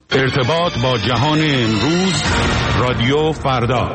ارتباط با جهان امروز، رادیو فردا.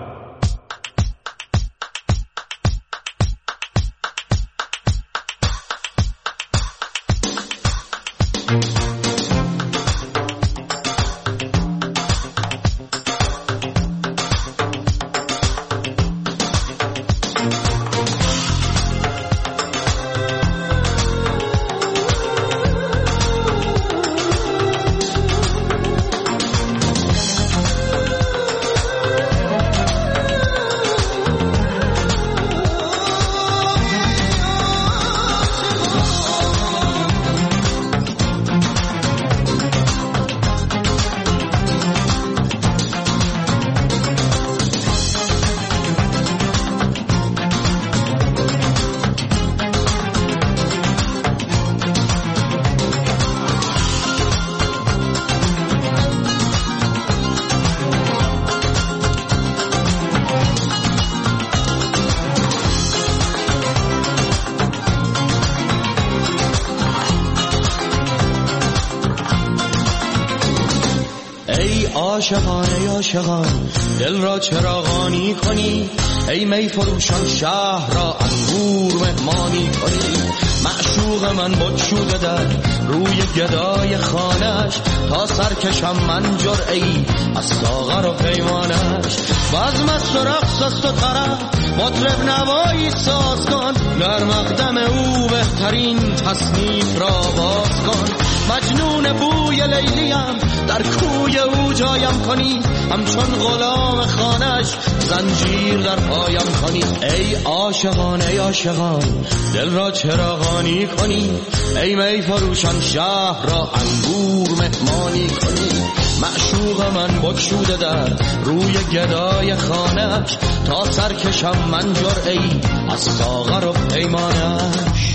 عاشقان دل را چراغانی کنی، ای می فروشان شهر را انگور مهمانی کنی. معشوق من بگشوده در روی گدای خانش، تا سرکشم من جرعه‌ای از ساغر و پیمانش. بزم است و رقص است و طرب، مطرب نوایی ساز کن، در مقدم او بهترین تصنیف را باز کن. مجنون بوی لیلیم، در کوی او جایم کنی، همچون غلام خانش زنجیر در پایم کنی. ای عاشقان ای عاشقان دل را چراغانی کنی، ای می فروشان شهر را انگور مهمانی کنی. معشوق من بگشوده در روی گدای خانش، تا سرکشم من جرعه‌ای از ساغر و پیمانش.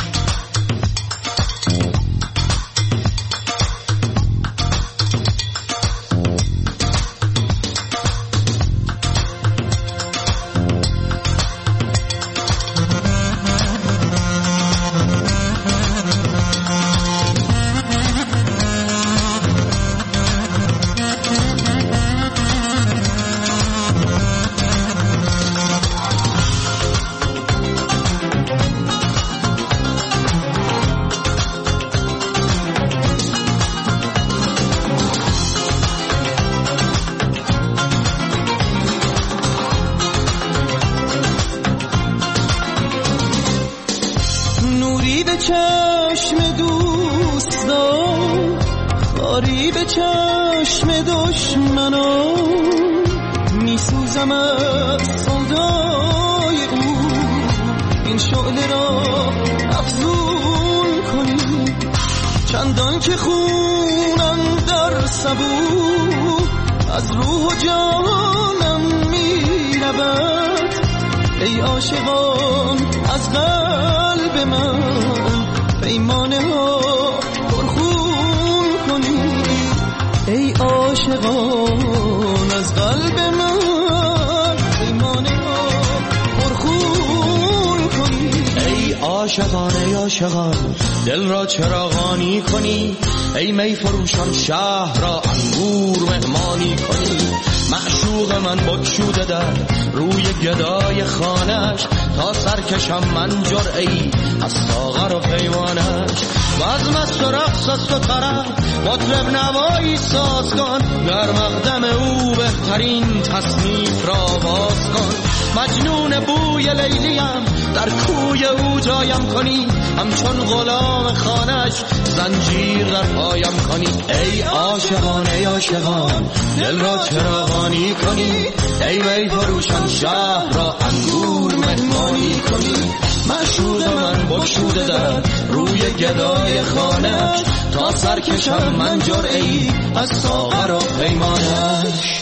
دل را چراغانی کنی، ای می فروشان شهر را انگور مهمانی کنی. معشوق من بگشوده در روی گدای خانش، تا سرکشم من جرعه‌ای از ساغر و پیمانش. بزم است و رقص است و طرب، مطرب نوایی ساز کن، در مقدم او بهترین تصنیف را باز کن. مجنون بوی لیلیم، در کوی او جایم کنی، همچون غلام خانش زنجیر در پایم کنی. ای عاشقان ای عاشقان دل را چراغانی کنی، ای می فروشان شهر را انگور مهمانی کنی. معشوق من بگشوده در روی گدای خانش، تا سرکشم من جرعه‌ای از ساغر و پیمانش.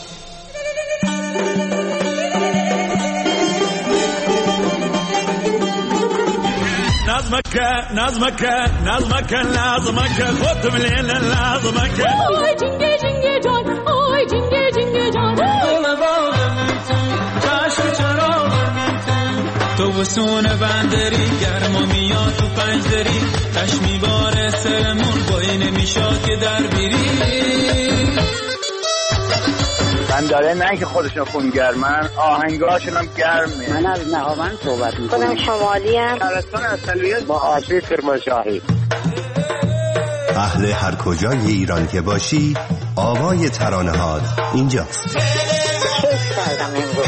نظمك خد من هنا نظمك. آی جنگه جنگه جان، آی جنگه جنگه جان، چشم چراغ تو وسون بندری، گرما میاد تو پنج دری، چشمی باره سرمون بایی نمیشاد که در بیری. خواندن داره، نه اینکه خودشون خونگرمن، آهنگاشون هم گرمه. من از نهاوند صحبت میکنم. خودم شمالی ام. شهرستان اصلیت با آشی کرمانشاهی. اهل هر کجای ایران که باشی، آوای ترانه‌هات اینجاست. کیف کردم امروز.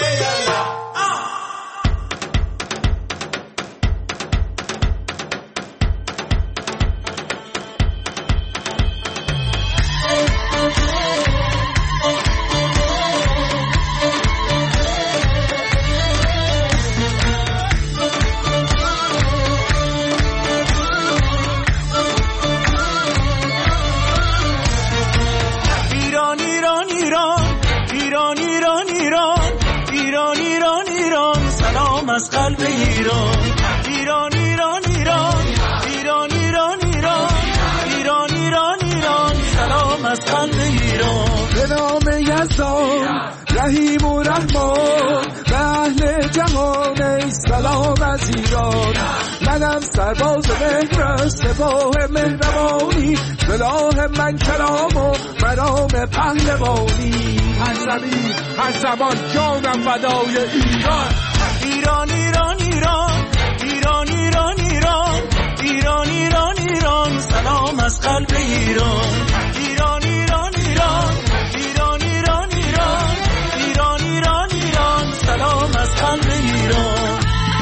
از قلب ایران ایران ایران ایران ایران ایران ایران ایران ایران ایران سلام از قلب ایران. به نام یزدان رحیم و رحمان به اهل جهان ای سلام از ایران. منم سرباز مهر سپاه مهربانی، سلاح من کلام و مرام پهلوانی. هر زمین هر زمان جانم فدای ایران. ایران ایران ایران ایران ایران ایران ایران ایران ایران سلام از قلب ایران. ایران ایران ایران ایران ایران ایران ایران ایران ایران سلام از قلب ایران.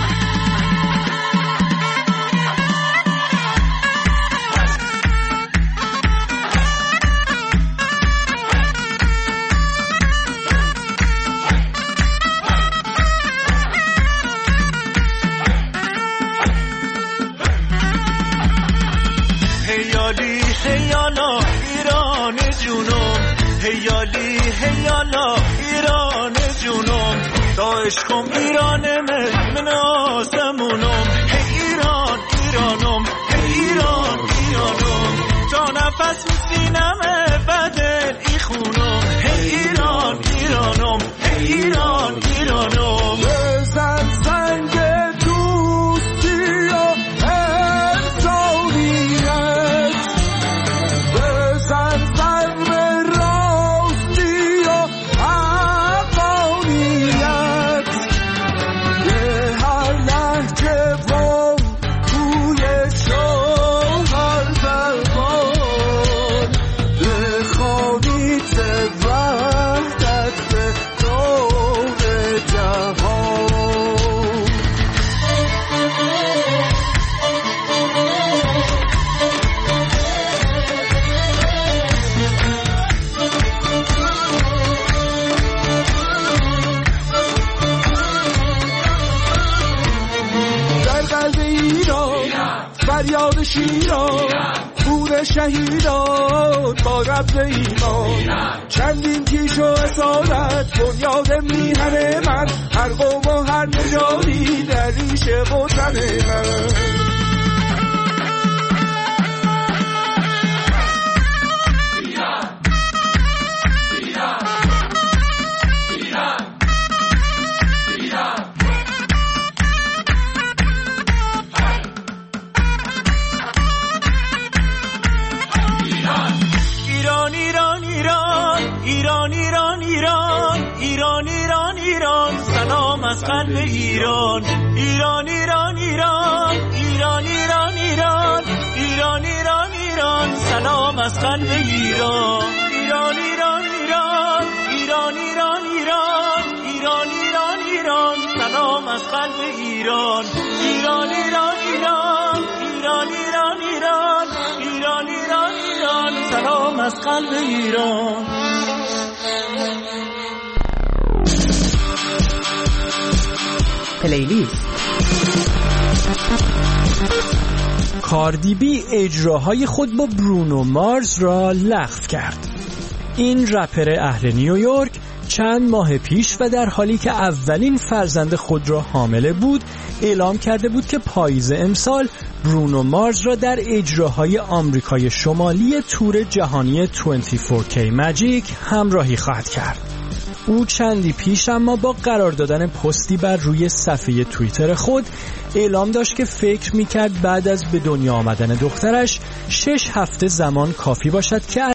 هیالا ایران جونم، هیالی هیالا ایران جونم، داعش کم ایران من آسمونم. هی ایران ایرانم، هی ایران ایرانم، تا نفس میسینم بدل ای خونم. هی ایران ایرانم، هی ایران ایرانم. بزن زنگ دوستی و فریاد شیران، خون شهیدان با ربط ایمان. چندین کیش و اصالت بنیاد میهن من، هر قوم و هر نژادی در ریشه وطن من. سلام از قلب ایران. ایران ایران ایران ایران ایران ایران ایران ایران ایران سلام از قلب ایران. ایران ایران ایران ایران ایران ایران ایران ایران ایران سلام از قلب ایران. ایران ایران ایران ایران ایران ایران ایران ایران ایران سلام از قلب ایران. پلیلیست. کاردی بی اجراهای خود با برونو مارز را لغو کرد. این رپر اهل نیویورک چند ماه پیش و در حالی که اولین فرزند خود را حامله بود اعلام کرده بود که پاییز امسال برونو مارز را در اجراهای آمریکای شمالی تور جهانی 24K ماجیک همراهی خواهد کرد. او چندی پیش اما با قرار دادن پستی بر روی صفحه توییتر خود اعلام داشت که فکر می‌کرد بعد از به دنیا آمدن دخترش 6 هفته زمان کافی باشد که